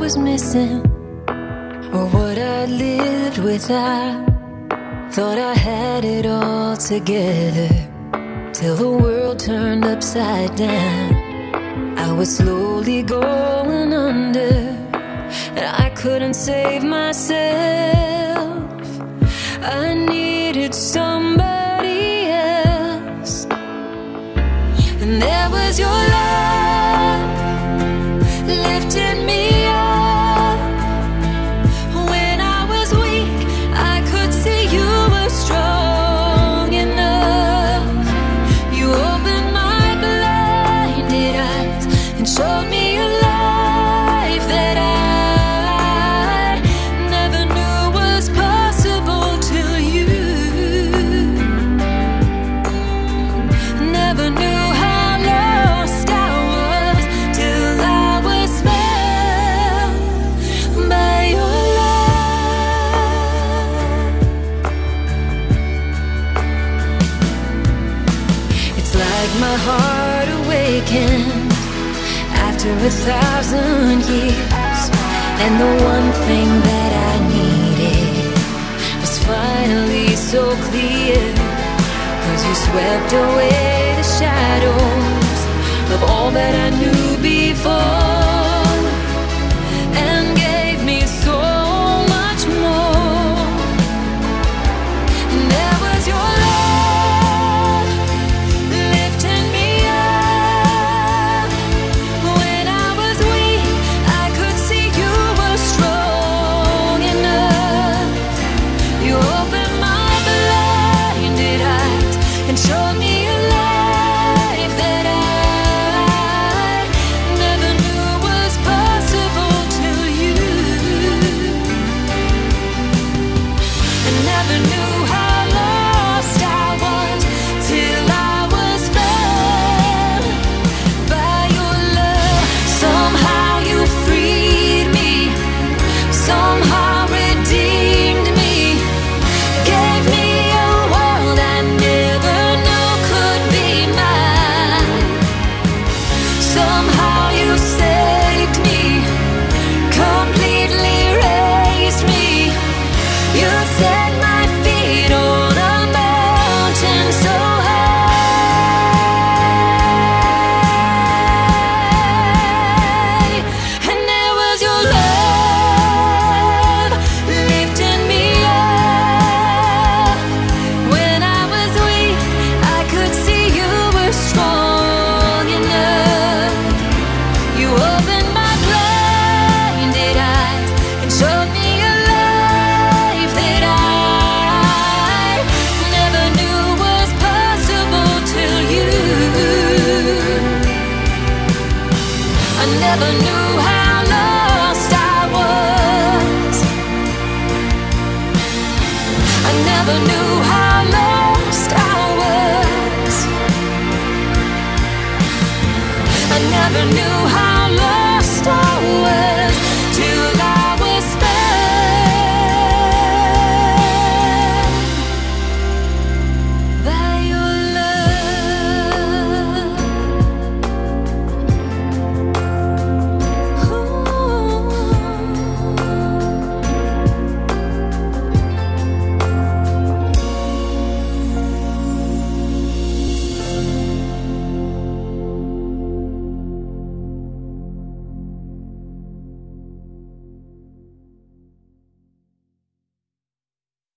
was missing, or what I'd lived without. Thought I had it all together, till the world turned upside down. I was slowly going under, and I couldn't save myself. I needed somebody else, and there was your love lifting me up. When I was weak, I could see you were strong enough. You opened my blinded eyes and showed me a life that I never knew was possible till you. Never knew how lost I was till I was found by your love. It's like my heart awakened after 1,000 years, and the one thing that I needed was finally so clear. 'Cause you swept away the shadows of all that I knew before, and gave me so much more. And there was your love lifting me up. When I was weak, I could see you were strong enough. You opened my blinded eyes and showed me a life that I never knew was possible till you. I never knew how lost I was till I was found by your love. Somehow you freed me, somehow redeemed me, gave me a world I never knew could be mine. Somehow you saved me, completely raised me. You set my feet on a mountain so high. And there was your love lifting me up. When I was weak, I could see you were strong enough. You opened my blinded eyes and showed me a life that I never knew was possible till you. I never knew how lost I was. I never knew how lost I was. I never knew